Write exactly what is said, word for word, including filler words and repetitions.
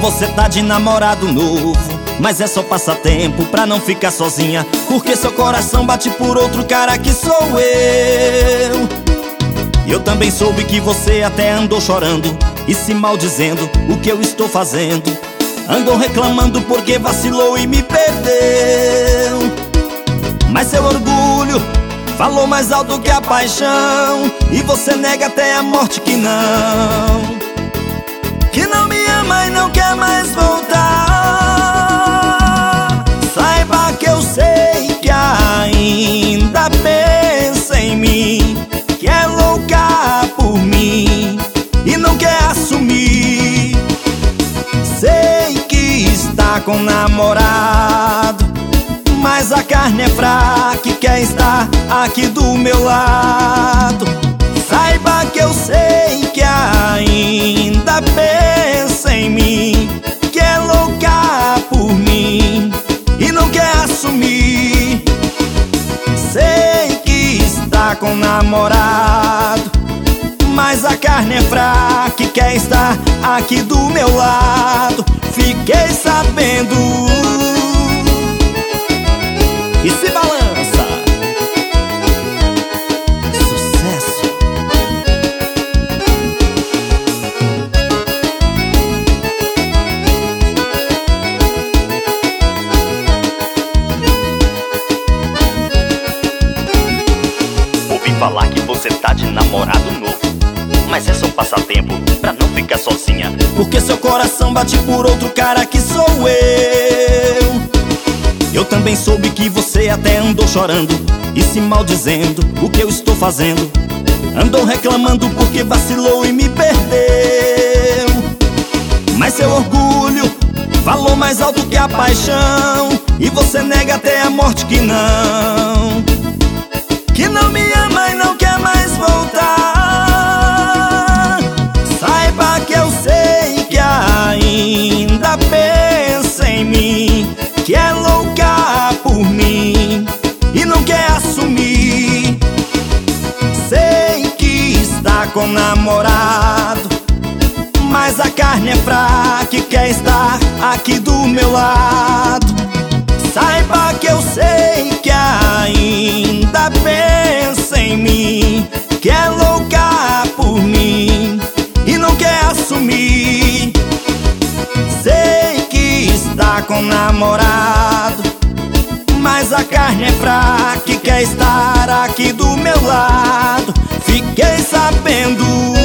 você tá de namorado novo, mas é só passatempo pra não ficar sozinha, porque seu coração bate por outro cara que sou eu. E eu também soube que você até andou chorando e se maldizendo o que eu estou fazendo. Andou reclamando porque vacilou e me perdeu. Mas seu orgulho falou mais alto que a paixão, e você nega até a morte que não, que não me ama e não quer mais voltar. Saiba que eu sei que ainda pensa em mim, que é louca por mim e não quer assumir. Sei que está com namorado, mas a carne é fraca e quer estar aqui do meu lado. Saiba que eu sei que ainda pensa em mim, que é louca por mim e não quer assumir. Sei que está com namorado, mas a carne é fraca e quer estar aqui do meu lado. Fiquei sabendo. E se balança. Sucesso. Ouvi falar que você tá de namorado novo, mas é só passatempo pra não ficar sozinha, porque seu coração bate por outro cara que sou eu. Eu também soube que você até andou chorando e se maldizendo o que eu estou fazendo. Andou reclamando porque vacilou e me perdeu. Mas seu orgulho falou mais alto que a paixão, e você nega até a morte que não, que não me ama e não quer mais voltar. Saiba que eu sei que ainda pensa em mim, que é louca por mim e não quer assumir. Sei que está com namorado, mas a carne é fraca e quer estar aqui do meu lado. Saiba que eu sei que ainda pensa em mim, que é louca por mim e não quer assumir. Sei que está com namorado, mas a carne é fraca e quer estar aqui do meu lado. Fiquei sabendo.